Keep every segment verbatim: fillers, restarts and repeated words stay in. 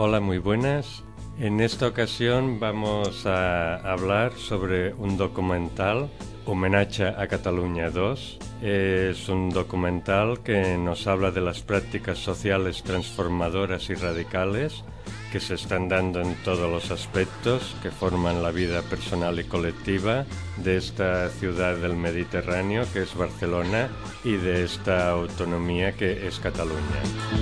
Hola, muy buenas. En esta ocasión vamos a hablar sobre un documental, Homenaje a Cataluña dos. Es un documental que nos habla de las prácticas sociales transformadoras y radicales que se están dando en todos los aspectos que forman la vida personal y colectiva de esta ciudad del Mediterráneo que es Barcelona y de esta autonomía que es Cataluña.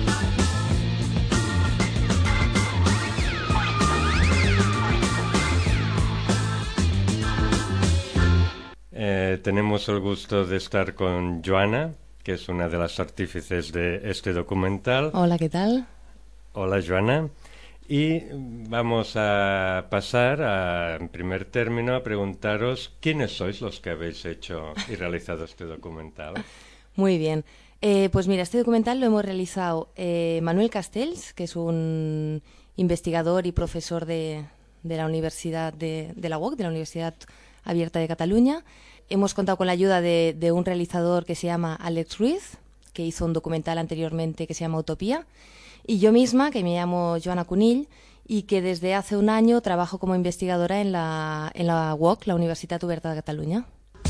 Eh, tenemos el gusto de estar con Joana, que es una de las artífices de este documental. Hola, ¿qué tal? Hola, Joana. Y vamos a pasar, a, en primer término, a preguntaros quiénes sois los que habéis hecho y realizado este documental. Muy bien. Eh, pues mira, este documental lo hemos realizado eh, Manuel Castells, que es un investigador y profesor de, de la Universidad de, de la U O C, de la Universidad Abierta de Cataluña. Hemos contado con la ayuda de, de un realizador que se llama Alex Ruiz, que hizo un documental anteriormente que se llama Utopía, y yo misma, que me llamo Joana Cunill, y que desde hace un año trabajo como investigadora en la, en la U O C, la Universitat Oberta de Catalunya.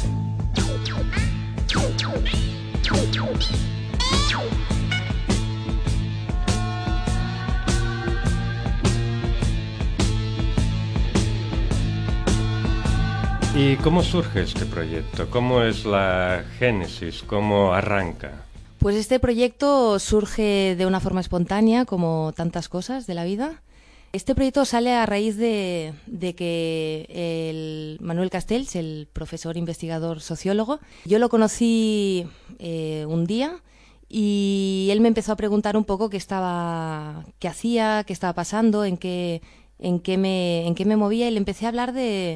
¿Y cómo surge este proyecto? ¿Cómo es la génesis? ¿Cómo arranca? Pues este proyecto surge de una forma espontánea, como tantas cosas de la vida. Este proyecto sale a raíz de, de que el Manuel Castells, el profesor investigador sociólogo, yo lo conocí eh, un día y él me empezó a preguntar un poco qué estaba, qué hacía, qué estaba pasando, en qué en qué me en qué me movía, y le empecé a hablar de,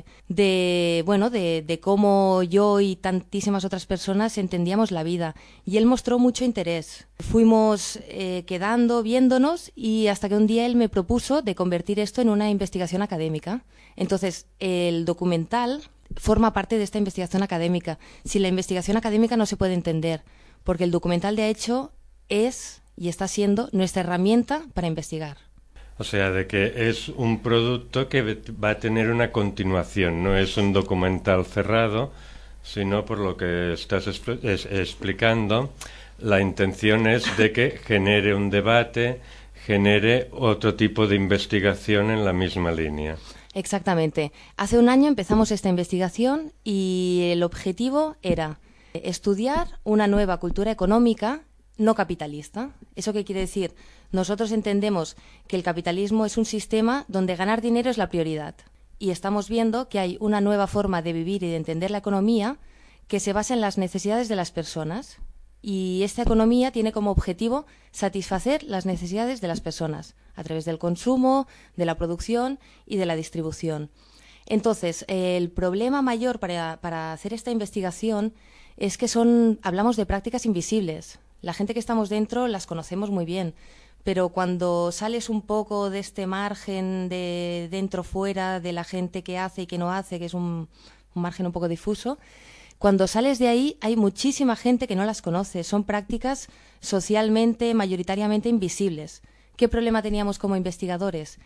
de bueno de, de cómo yo y tantísimas otras personas entendíamos la vida, y él mostró mucho interés. Fuimos eh, quedando, viéndonos, y hasta que un día él me propuso de convertir esto en una investigación académica. Entonces el documental forma parte de esta investigación académica. Sin la investigación académica no se puede entender, porque el documental de hecho es y está siendo nuestra herramienta para investigar. O sea, de que es un producto que va a tener una continuación, no es un documental cerrado, sino, por lo que estás expl- es, explicando, la intención es de que genere un debate, genere otro tipo de investigación en la misma línea. Exactamente. Hace un año empezamos esta investigación y el objetivo era estudiar una nueva cultura económica no capitalista. ¿Eso qué quiere decir? Nosotros entendemos que el capitalismo es un sistema donde ganar dinero es la prioridad, y estamos viendo que hay una nueva forma de vivir y de entender la economía que se basa en las necesidades de las personas, y esta economía tiene como objetivo satisfacer las necesidades de las personas a través del consumo, de la producción y de la distribución. Entonces, el problema mayor para, para hacer esta investigación es que son, hablamos de prácticas invisibles. La gente que estamos dentro las conocemos muy bien, pero cuando sales un poco de este margen de dentro-fuera, de la gente que hace y que no hace, que es un, un margen un poco difuso, cuando sales de ahí hay muchísima gente que no las conoce. Son prácticas socialmente, mayoritariamente invisibles. ¿Qué problema teníamos como investigadores?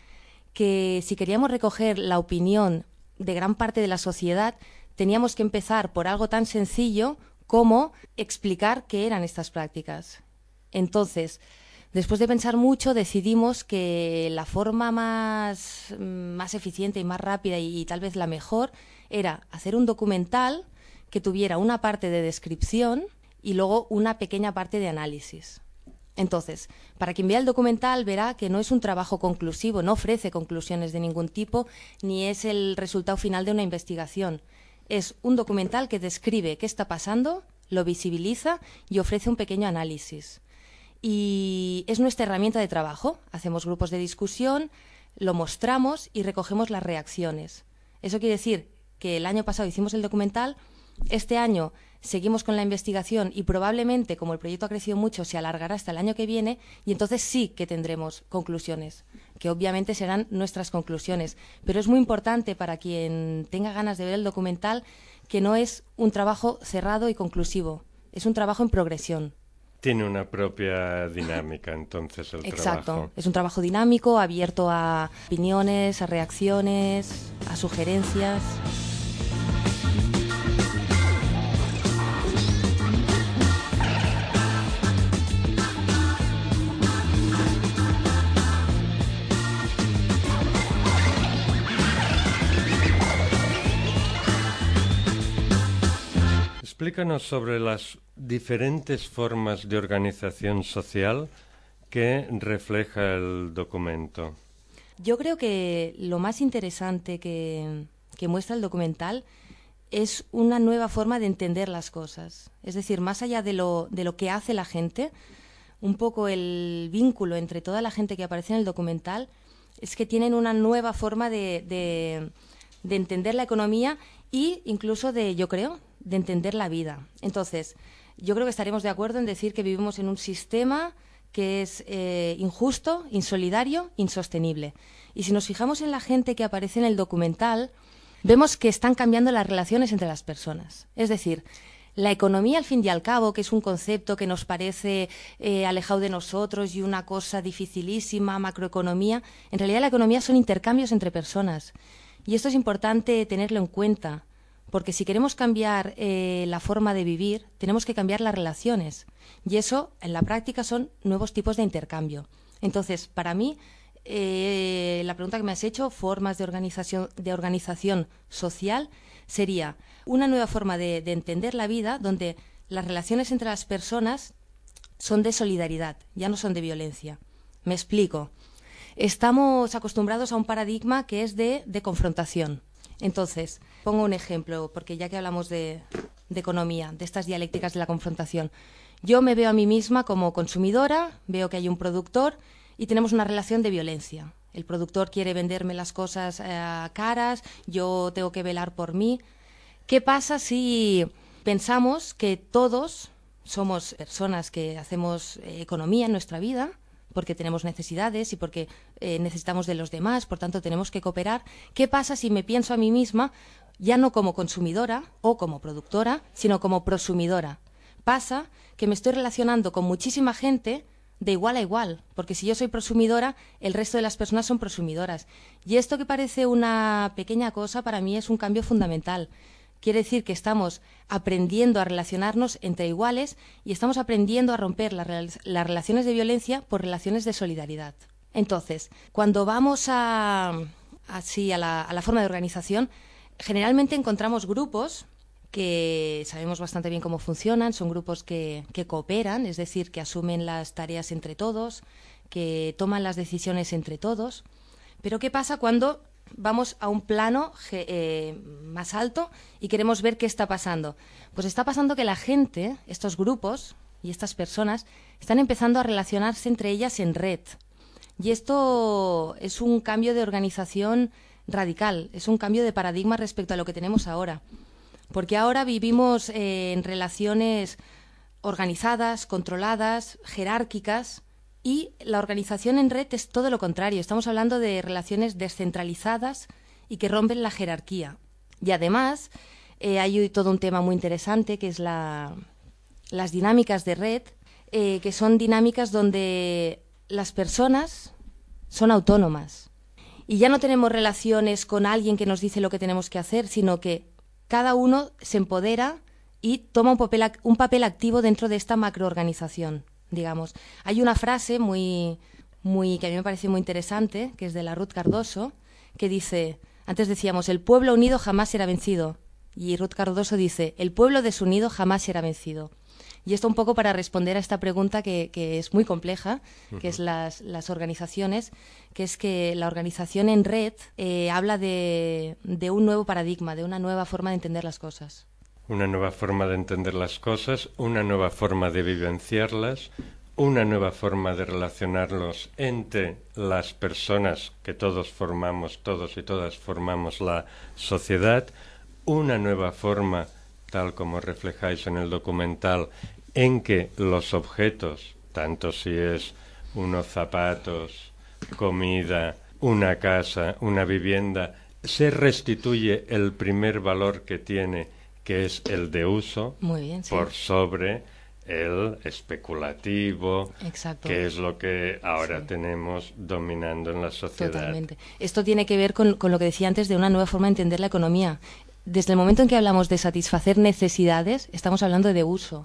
Que si queríamos recoger la opinión de gran parte de la sociedad, teníamos que empezar por algo tan sencillo como explicar qué eran estas prácticas. Entonces, después de pensar mucho, decidimos que la forma más, más eficiente y más rápida y, y tal vez la mejor era hacer un documental que tuviera una parte de descripción y luego una pequeña parte de análisis. Entonces, para quien vea el documental verá que no es un trabajo conclusivo, no ofrece conclusiones de ningún tipo, ni es el resultado final de una investigación. Es un documental que describe qué está pasando, lo visibiliza y ofrece un pequeño análisis. Y es nuestra herramienta de trabajo. Hacemos grupos de discusión, lo mostramos y recogemos las reacciones. Eso quiere decir que el año pasado hicimos el documental, este año seguimos con la investigación y probablemente, como el proyecto ha crecido mucho, se alargará hasta el año que viene, y entonces sí que tendremos conclusiones, que obviamente serán nuestras conclusiones. Pero es muy importante para quien tenga ganas de ver el documental que no es un trabajo cerrado y conclusivo, es un trabajo en progresión. Tiene una propia dinámica, entonces, el Exacto. trabajo. Es un trabajo dinámico, abierto a opiniones, a reacciones, a sugerencias. Explícanos sobre las diferentes formas de organización social que refleja el documento. Yo creo que lo más interesante que, que muestra el documental es una nueva forma de entender las cosas. Es decir, más allá de lo, de lo que hace la gente, un poco el vínculo entre toda la gente que aparece en el documental es que tienen una nueva forma de, de, de entender la economía e incluso de, yo creo, de entender la vida. Entonces, yo creo que estaremos de acuerdo en decir que vivimos en un sistema que es eh, injusto, insolidario, insostenible. Y si nos fijamos en la gente que aparece en el documental, vemos que están cambiando las relaciones entre las personas. Es decir, la economía, al fin y al cabo, que es un concepto que nos parece eh, alejado de nosotros y una cosa dificilísima, macroeconomía, en realidad la economía son intercambios entre personas. Y esto es importante tenerlo en cuenta, porque si queremos cambiar eh, la forma de vivir, tenemos que cambiar las relaciones. Y eso, en la práctica, son nuevos tipos de intercambio. Entonces, para mí, eh, la pregunta que me has hecho, formas de organización, de organización social, sería una nueva forma de, de entender la vida donde las relaciones entre las personas son de solidaridad, ya no son de violencia. Me explico. Estamos acostumbrados a un paradigma que es de, de confrontación. Entonces, pongo un ejemplo, porque ya que hablamos de, de economía, de estas dialécticas de la confrontación, yo me veo a mí misma como consumidora, veo que hay un productor y tenemos una relación de violencia. El productor quiere venderme las cosas eh, caras, yo tengo que velar por mí. ¿Qué pasa si pensamos que todos somos personas que hacemos eh, economía en nuestra vida, porque tenemos necesidades y porque eh, necesitamos de los demás, por tanto tenemos que cooperar? ¿Qué pasa si me pienso a mí misma ya no como consumidora o como productora, sino como prosumidora? Pasa que me estoy relacionando con muchísima gente de igual a igual, porque si yo soy prosumidora, el resto de las personas son prosumidoras. Y esto, que parece una pequeña cosa, para mí es un cambio fundamental. Quiere decir que estamos aprendiendo a relacionarnos entre iguales y estamos aprendiendo a romper las, las relaciones de violencia por relaciones de solidaridad. Entonces, cuando vamos a, así a la, a la forma de organización, generalmente encontramos grupos que sabemos bastante bien cómo funcionan, son grupos que, que cooperan, es decir, que asumen las tareas entre todos, que toman las decisiones entre todos. Pero ¿qué pasa cuando vamos a un plano eh, más alto y queremos ver qué está pasando? Pues está pasando que la gente, estos grupos y estas personas, están empezando a relacionarse entre ellas en red. Y esto es un cambio de organización radical, es un cambio de paradigma respecto a lo que tenemos ahora. Porque ahora vivimos eh, en relaciones organizadas, controladas, jerárquicas, y la organización en red es todo lo contrario. Estamos hablando de relaciones descentralizadas y que rompen la jerarquía. Y además eh, hay todo un tema muy interesante que es la, las dinámicas de red, eh, que son dinámicas donde las personas son autónomas. Y ya no tenemos relaciones con alguien que nos dice lo que tenemos que hacer, sino que cada uno se empodera y toma un papel, un papel activo dentro de esta macroorganización, digamos. Hay una frase muy, muy, que a mí me parece muy interesante, que es de la Ruth Cardoso, que dice, antes decíamos, el pueblo unido jamás será vencido. Y Ruth Cardoso dice, el pueblo desunido jamás será vencido. Y esto un poco para responder a esta pregunta que, que es muy compleja, uh-huh. que es las, las organizaciones, que es que la organización en red eh, habla de, de un nuevo paradigma, de una nueva forma de entender las cosas. Una nueva forma de entender las cosas, una nueva forma de vivenciarlas, una nueva forma de relacionarlos entre las personas que todos formamos, todos y todas formamos la sociedad, una nueva forma, tal como reflejáis en el documental, en que los objetos, tanto si es unos zapatos, comida, una casa, una vivienda, se restituye el primer valor que tiene, que es el de uso, Muy bien, sí. por sobre el especulativo, Exacto. que es lo que ahora Sí. tenemos dominando en la sociedad. Totalmente. Esto tiene que ver con, con lo que decía antes de una nueva forma de entender la economía. Desde el momento en que hablamos de satisfacer necesidades, estamos hablando de uso.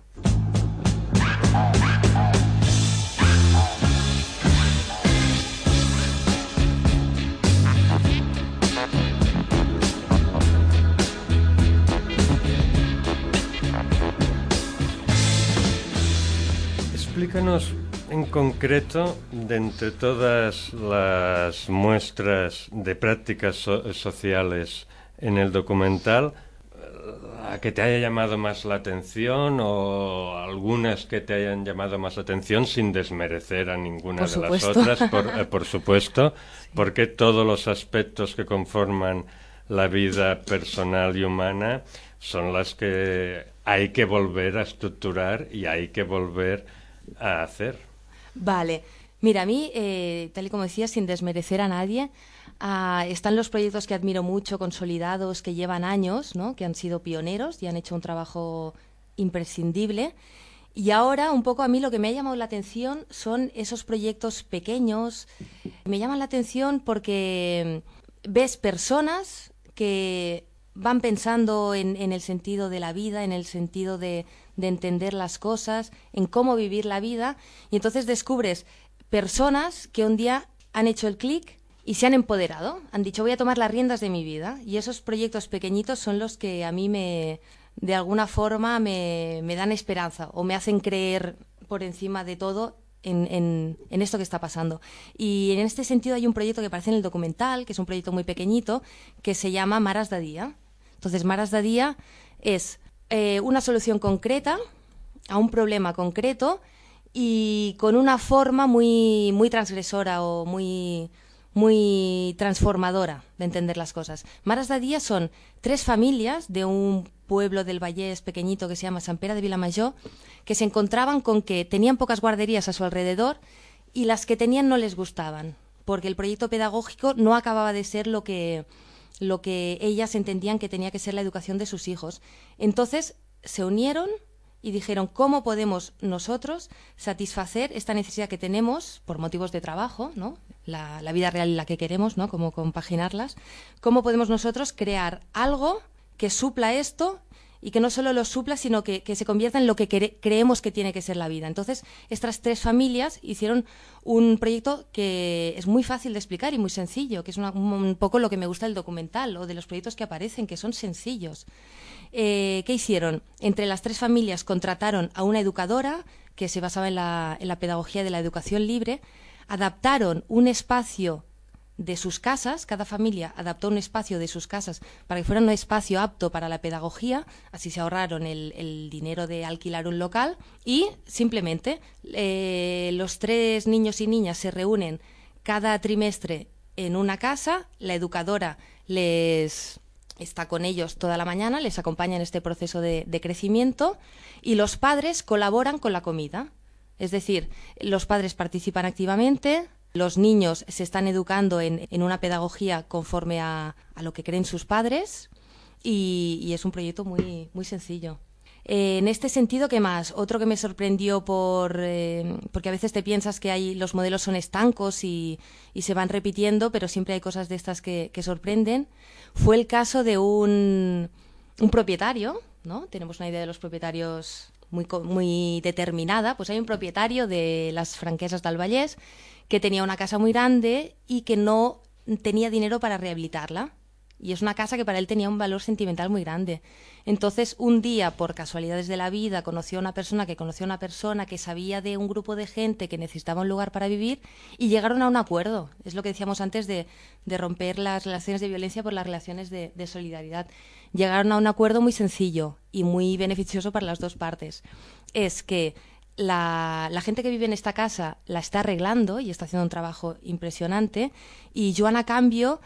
Explícanos en concreto, de entre todas las muestras de prácticas so- sociales en el documental, a que te haya llamado más la atención o algunas que te hayan llamado más la atención sin desmerecer a ninguna Por de supuesto. las otras, por, eh, por supuesto, porque todos los aspectos que conforman la vida personal y humana son las que hay que volver a estructurar y hay que volver a hacer. Vale. Mira, a mí, eh, tal y como decía, sin desmerecer a nadie, ah, están los proyectos que admiro mucho, consolidados, que llevan años, ¿no? Que han sido pioneros y han hecho un trabajo imprescindible. Y ahora, un poco a mí lo que me ha llamado la atención son esos proyectos pequeños. Me llaman la atención porque ves personas que van pensando en, en el sentido de la vida, en el sentido de, de entender las cosas, en cómo vivir la vida, y entonces descubres personas que un día han hecho el clic y se han empoderado, han dicho voy a tomar las riendas de mi vida, y esos proyectos pequeñitos son los que a mí me, de alguna forma me, me dan esperanza o me hacen creer por encima de todo en, en, en esto que está pasando. Y en este sentido hay un proyecto que aparece en el documental, que es un proyecto muy pequeñito, que se llama Maras da Día. Entonces, Maras da Día es eh, una solución concreta a un problema concreto y con una forma muy, muy transgresora o muy, muy transformadora de entender las cosas. Maras da Día son tres familias de un pueblo del Vallès pequeñito que se llama Sant Pere de Vilamajor, que se encontraban con que tenían pocas guarderías a su alrededor y las que tenían no les gustaban, porque el proyecto pedagógico no acababa de ser lo que, lo que ellas entendían que tenía que ser la educación de sus hijos. Entonces se unieron y dijeron, ¿cómo podemos nosotros satisfacer esta necesidad que tenemos por motivos de trabajo, ¿no? La, la vida real y la que queremos, ¿no? Cómo compaginarlas. ¿Cómo podemos nosotros crear algo que supla esto y que no solo lo supla, sino que, que se convierta en lo que cre creemos que tiene que ser la vida? Entonces, estas tres familias hicieron un proyecto que es muy fácil de explicar y muy sencillo, que es una, un poco lo que me gusta del documental o de los proyectos que aparecen, que son sencillos. Eh, ¿Qué hicieron? Entre las tres familias contrataron a una educadora que se basaba en la, en la pedagogía de la educación libre, adaptaron un espacio de sus casas, cada familia adaptó un espacio de sus casas para que fuera un espacio apto para la pedagogía, así se ahorraron el, el dinero de alquilar un local y simplemente eh, los tres niños y niñas se reúnen cada trimestre en una casa, la educadora les está con ellos toda la mañana, les acompaña en este proceso de, de crecimiento y los padres colaboran con la comida. Es decir, los padres participan activamente, los niños se están educando en, en una pedagogía conforme a, a lo que creen sus padres y, y es un proyecto muy, muy sencillo. Eh, en este sentido, ¿qué más? Otro que me sorprendió por eh, porque a veces te piensas que hay, los modelos son estancos y, y se van repitiendo, pero siempre hay cosas de estas que, que sorprenden. Fue el caso de un, un propietario, ¿no? Tenemos una idea de los propietarios muy, muy determinada. Pues hay un propietario de las Franquesas del Vallès que tenía una casa muy grande y que no tenía dinero para rehabilitarla. Y es una casa que para él tenía un valor sentimental muy grande. Entonces, un día, por casualidades de la vida, conoció a una persona que conoció a una persona que sabía de un grupo de gente que necesitaba un lugar para vivir y llegaron a un acuerdo. Es lo que decíamos antes de, de romper las relaciones de violencia por las relaciones de, de solidaridad. Llegaron a un acuerdo muy sencillo y muy beneficioso para las dos partes. Es que La, la gente que vive en esta casa la está arreglando y está haciendo un trabajo impresionante y Joan, a cambio,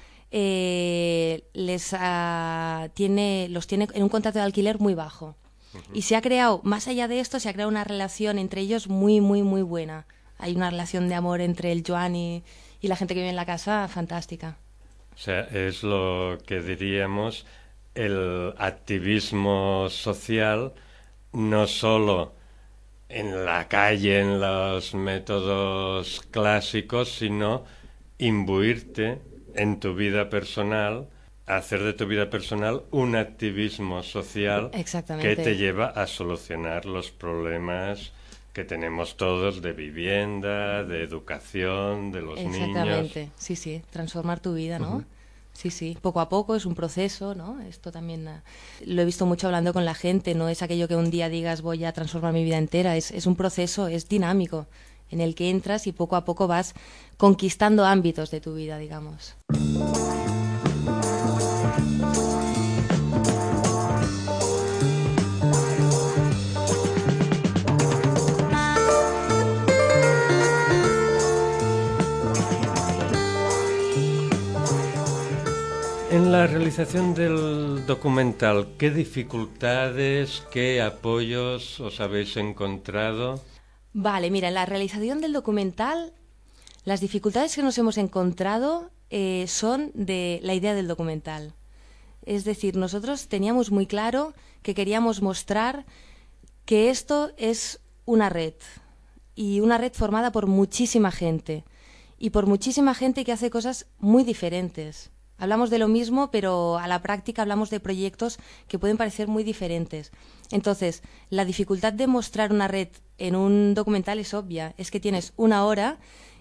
eh, les uh, tiene, los tiene en un contrato de alquiler muy bajo. Uh-huh. Y se ha creado, más allá de esto, se ha creado una relación entre ellos muy, muy, muy buena. Hay una relación de amor entre el Joan y, y la gente que vive en la casa fantástica. O sea, es lo que diríamos el activismo social, no solo en la calle, en los métodos clásicos, sino imbuirte en tu vida personal, hacer de tu vida personal un activismo social que te lleva a solucionar los problemas que tenemos todos de vivienda, de educación, de los niños. Exactamente, sí, sí, transformar tu vida, ¿no? Uh-huh. Sí, sí, poco a poco, es un proceso, ¿no? Esto también uh, lo he visto mucho hablando con la gente, no es aquello que un día digas voy a transformar mi vida entera, es, es un proceso, es dinámico, en el que entras y poco a poco vas conquistando ámbitos de tu vida, digamos. En la realización del documental, ¿qué dificultades, qué apoyos os habéis encontrado? Vale, mira, en la realización del documental, las dificultades que nos hemos encontrado eh, son de la idea del documental. Es decir, nosotros teníamos muy claro que queríamos mostrar que esto es una red, y una red formada por muchísima gente, y por muchísima gente que hace cosas muy diferentes. Hablamos de lo mismo, pero a la práctica hablamos de proyectos que pueden parecer muy diferentes. Entonces, la dificultad de mostrar una red en un documental es obvia. Es que tienes una hora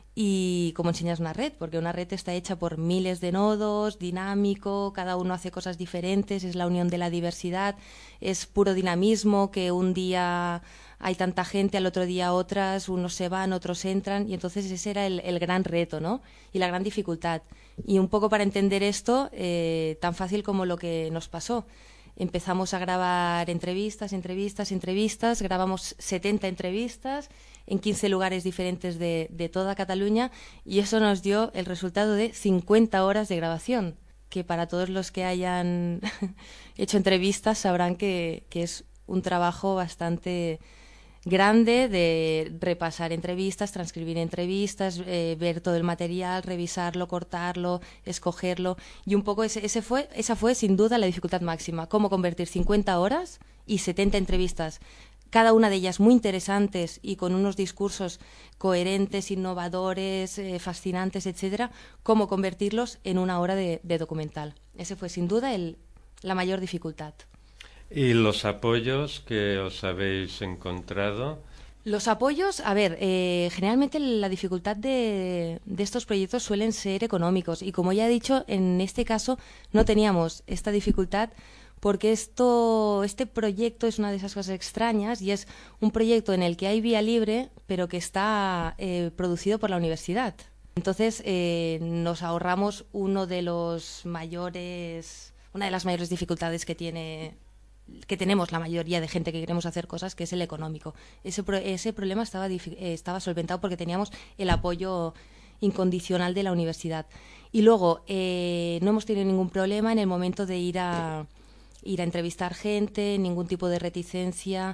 y ¿cómo enseñas una red? Porque una red está hecha por miles de nodos, dinámico, cada uno hace cosas diferentes, es la unión de la diversidad, es puro dinamismo, que un día hay tanta gente, al otro día otras, unos se van, otros entran, y entonces ese era el, el gran reto, ¿no? Y la gran dificultad. Y un poco para entender esto, eh, tan fácil como lo que nos pasó. Empezamos a grabar entrevistas, entrevistas, entrevistas, grabamos setenta entrevistas en quince lugares diferentes de, de toda Cataluña, y eso nos dio el resultado de cincuenta horas de grabación, que para todos los que hayan hecho entrevistas sabrán que, que es un trabajo bastante grande de repasar entrevistas, transcribir entrevistas, eh, ver todo el material, revisarlo, cortarlo, escogerlo, y un poco ese, ese fue, esa fue sin duda la dificultad máxima, cómo convertir cincuenta horas y setenta entrevistas, cada una de ellas muy interesantes y con unos discursos coherentes, innovadores, eh, fascinantes, etcétera, cómo convertirlos en una hora de, de documental. Ese fue sin duda el, la mayor dificultad. ¿Y los apoyos que os habéis encontrado? Los apoyos, a ver, eh, generalmente la dificultad de, de estos proyectos suelen ser económicos, y como ya he dicho, en este caso no teníamos esta dificultad porque esto, este proyecto es una de esas cosas extrañas, y es un proyecto en el que hay vía libre pero que está eh, producido por la universidad. Entonces eh, nos ahorramos uno de los mayores, una de las mayores dificultades que tiene que tenemos la mayoría de gente que queremos hacer cosas, que es el económico. Ese, pro, ese problema estaba, eh, estaba solventado porque teníamos el apoyo incondicional de la universidad. Y luego, eh, no hemos tenido ningún problema en el momento de ir a, ir a entrevistar gente, ningún tipo de reticencia,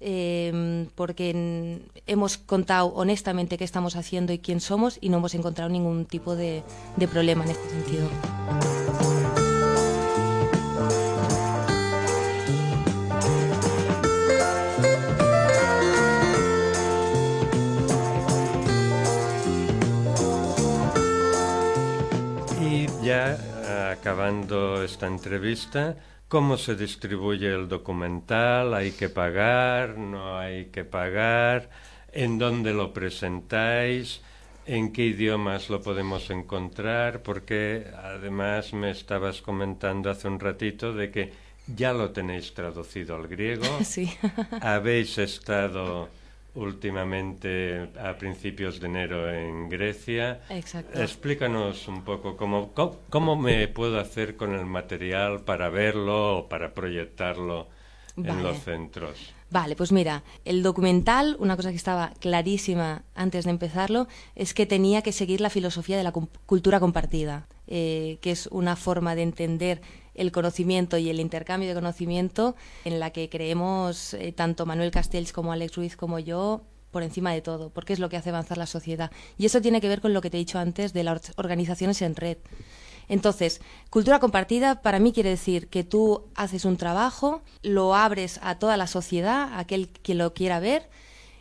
eh, porque hemos contado honestamente qué estamos haciendo y quién somos, y no hemos encontrado ningún tipo de, de problema en este sentido. Ya acabando esta entrevista, ¿cómo se distribuye el documental? ¿Hay que pagar? ¿No hay que pagar? ¿En dónde lo presentáis? ¿En qué idiomas lo podemos encontrar? Porque además me estabas comentando hace un ratito de que ya lo tenéis traducido al griego. Sí. Habéis estado últimamente a principios de enero en Grecia. Exacto. Explícanos un poco cómo, cómo, cómo me puedo hacer con el material para verlo o para proyectarlo vale. en los centros. Vale, pues mira, el documental, una cosa que estaba clarísima antes de empezarlo, es que tenía que seguir la filosofía de la cultura compartida, eh, que es una forma de entender el conocimiento y el intercambio de conocimiento en la que creemos eh, tanto Manuel Castells como Alex Ruiz como yo por encima de todo, porque es lo que hace avanzar la sociedad. Y eso tiene que ver con lo que te he dicho antes de las organizaciones en red. Entonces, cultura compartida para mí quiere decir que tú haces un trabajo, lo abres a toda la sociedad, a aquel que lo quiera ver,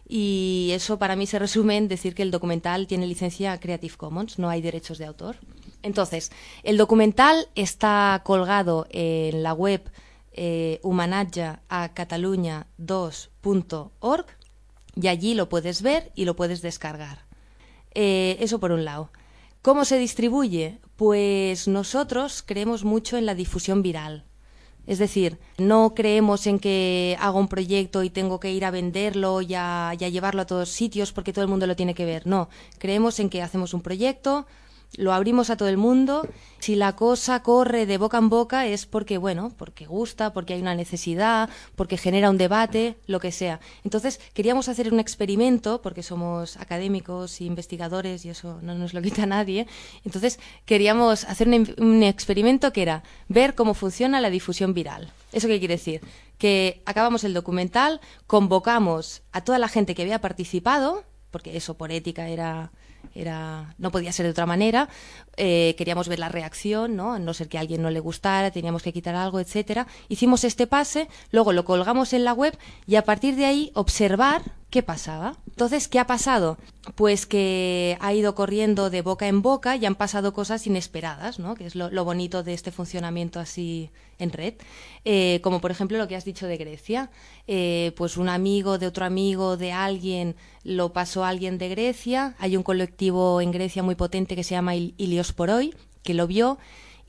Y eso para mí se resume en decir que el documental tiene licencia Creative Commons, no hay derechos de autor. Entonces, el documental está colgado en la web eh, humanatge a catalunya dos punto org y allí lo puedes ver y lo puedes descargar. Eh, eso por un lado. ¿Cómo se distribuye? Pues nosotros creemos mucho en la difusión viral. Es decir, no creemos en que hago un proyecto y tengo que ir a venderlo y a, y a llevarlo a todos sitios porque todo el mundo lo tiene que ver. No, creemos en que hacemos un proyecto, lo abrimos a todo el mundo. Si la cosa corre de boca en boca es porque, bueno, porque gusta, porque hay una necesidad, porque genera un debate, lo que sea. Entonces, queríamos hacer un experimento, porque somos académicos e investigadores y eso no nos lo quita nadie. Entonces, queríamos hacer un, un experimento que era ver cómo funciona la difusión viral. ¿Eso qué quiere decir? Que acabamos el documental, convocamos a toda la gente que había participado, porque eso por ética era... Era, no podía ser de otra manera, eh, queríamos ver la reacción, ¿no? A no ser que a alguien no le gustara, teníamos que quitar algo, etcétera. Hicimos este pase, luego lo colgamos en la web y a partir de ahí observar qué pasaba. Entonces, ¿qué ha pasado? Pues que ha ido corriendo de boca en boca y han pasado cosas inesperadas, ¿no? Que es lo, lo bonito de este funcionamiento así en red. Eh, como por ejemplo lo que has dicho de Grecia. Eh, pues un amigo de otro amigo de alguien lo pasó a alguien de Grecia. Hay un colectivo en Grecia muy potente que se llama Ilios Poroi, que lo vio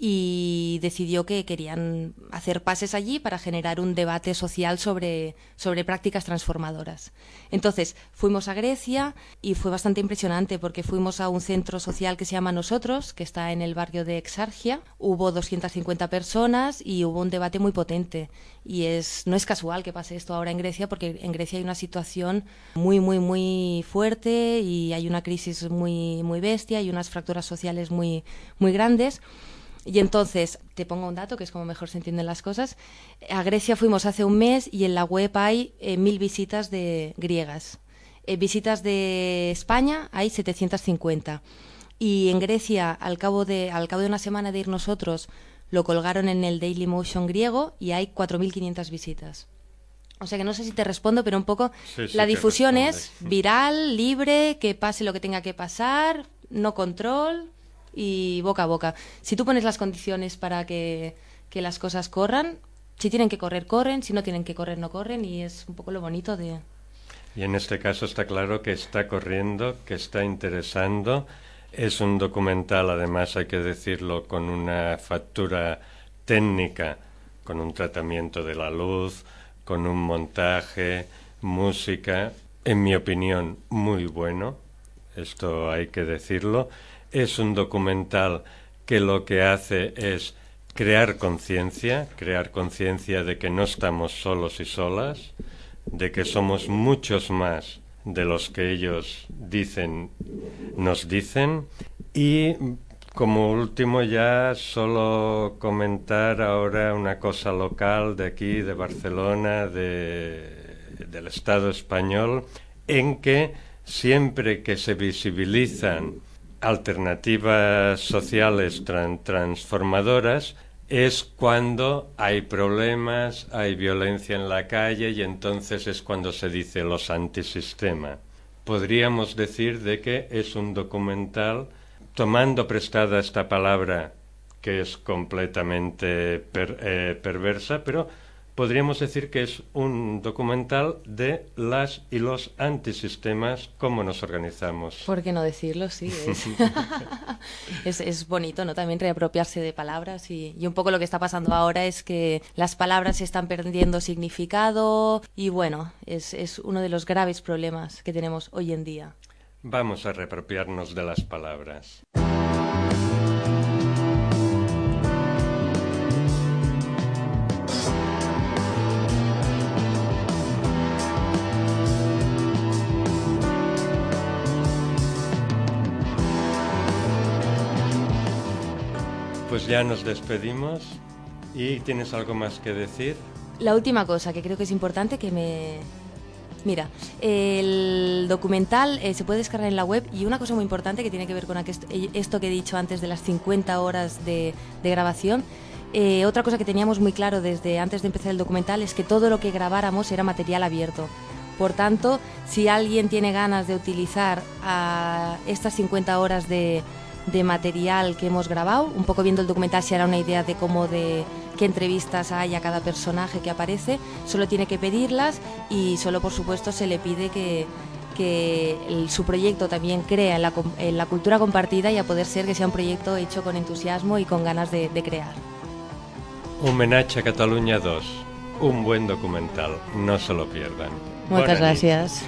y decidió que querían hacer pases allí para generar un debate social sobre, sobre prácticas transformadoras. Entonces, fuimos a Grecia y fue bastante impresionante porque fuimos a un centro social que se llama Nosotros, que está en el barrio de Exarchia. Hubo doscientas cincuenta personas y hubo un debate muy potente. Y es, no es casual que pase esto ahora en Grecia, porque en Grecia hay una situación muy, muy, muy fuerte y hay una crisis muy, muy bestia y unas fracturas sociales muy, muy grandes. Y entonces, te pongo un dato que es como mejor se entienden las cosas. A Grecia fuimos hace un mes y en la web hay eh, mil visitas de griegas. Eh, visitas de España hay setecientas cincuenta. Y en Grecia, al cabo de, al cabo de una semana de ir nosotros, lo colgaron en el Dailymotion griego y hay cuatro mil quinientas visitas. O sea que no sé si te respondo, pero un poco Sí, sí, la difusión es responde. viral, libre, que pase lo que tenga que pasar, no control y boca a boca. Si tú pones las condiciones para que, que las cosas corran, si tienen que correr, corren, si no tienen que correr, no corren, y es un poco lo bonito de... Y en este caso está claro que está corriendo, que está interesando. Es un documental, además hay que decirlo, con una factura técnica, con un tratamiento de la luz, con un montaje, música, en mi opinión, muy bueno. Esto hay que decirlo. Es un documental que lo que hace es crear conciencia, crear conciencia de que no estamos solos y solas, de que somos muchos más de los que ellos dicen, nos dicen. Y como último ya solo comentar ahora una cosa local de aquí, de Barcelona, de, del Estado español, en que siempre que se visibilizan alternativas sociales tran- transformadoras es cuando hay problemas, hay violencia en la calle y entonces es cuando se dice los antisistema. Podríamos decir de que es un documental, tomando prestada esta palabra que es completamente per, eh, perversa, pero podríamos decir que es un documental de las y los antisistemas, cómo nos organizamos. ¿Por qué no decirlo? Sí, es, es, es bonito, ¿no? También reapropiarse de palabras y, y un poco lo que está pasando ahora es que las palabras están perdiendo significado y bueno, es, es uno de los graves problemas que tenemos hoy en día. Vamos a reapropiarnos de las palabras. Pues ya nos despedimos. ¿Y tienes algo más que decir? La última cosa que creo que es importante que me... Mira, el documental eh, se puede descargar en la web y una cosa muy importante que tiene que ver con aquest- esto que he dicho antes de las cincuenta horas de, de grabación. Eh, otra cosa que teníamos muy claro desde antes de empezar el documental es que todo lo que grabáramos era material abierto. Por tanto, si alguien tiene ganas de utilizar uh, estas cincuenta horas de, de material que hemos grabado, un poco viendo el documental se hará una idea de cómo de qué entrevistas hay a cada personaje que aparece, solo tiene que pedirlas y solo por supuesto se le pide que, que el, su proyecto también crea en la, en la cultura compartida y a poder ser que sea un proyecto hecho con entusiasmo y con ganas de, de crear. Homenaje a Catalunya dos, un buen documental, no se lo pierdan. Muchas gracias.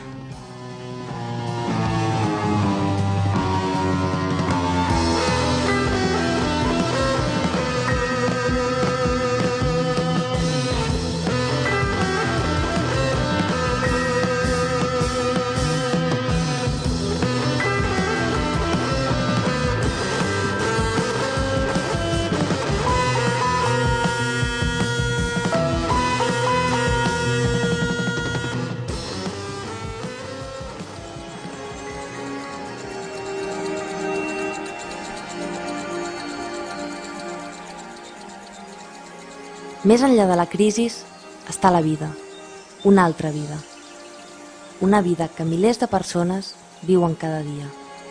Més enllà de la crisi està la vida, una altra vida. Una vida que milers de persones viuen cada dia.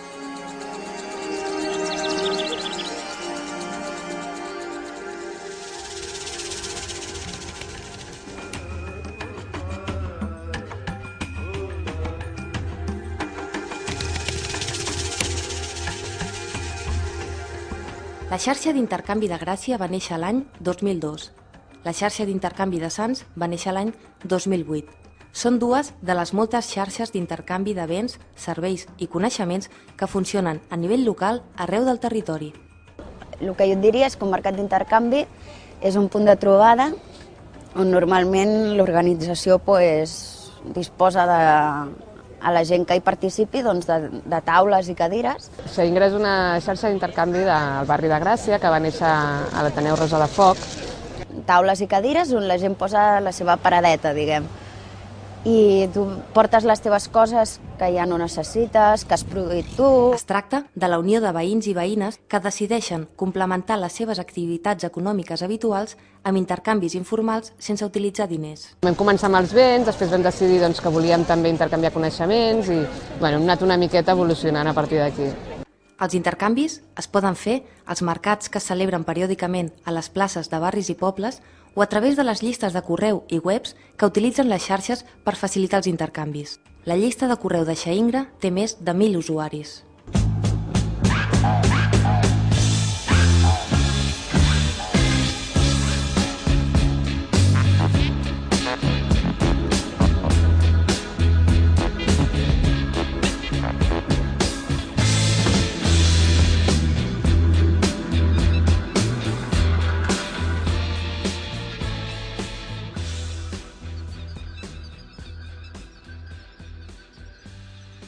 La xarxa d'intercanvi de Gràcia va néixer l'any dos mil dos. La xarxa d'intercanvi de Sants va néixer l'any dos mil vuit. Són dues de les moltes xarxes d'intercanvi de béns, serveis i coneixements que funcionen a nivell local arreu del territori. El que jo et diria és que un mercat d'intercanvi és un punt de trobada on normalment l'organització pues, disposa de, a la gent que hi participi doncs, de, de taules i cadires. Xaingra és una xarxa d'intercanvi del barri de Gràcia que va néixer a l'Ateneu Rosa de Foc. Taules i cadires on la gent posa la seva paradeta, diguem. I tu portes les teves coses que ja no necessites, que has produït tu. Es tracta de la unió de veïns i veïnes que decideixen complementar les seves activitats econòmiques habituals amb intercanvis informals sense utilitzar diners. Vam començar amb els béns, després vam decidir doncs, que volíem també intercanviar coneixements i bueno, hem anat una miqueta evolucionant a partir d'aquí. Els intercanvis es poden fer als mercats que es celebren periòdicament a les places de barris i pobles o a través de les llistes de correu i webs que utilitzen les xarxes per facilitar els intercanvis. La llista de correu de Xaingra té més de mil usuaris.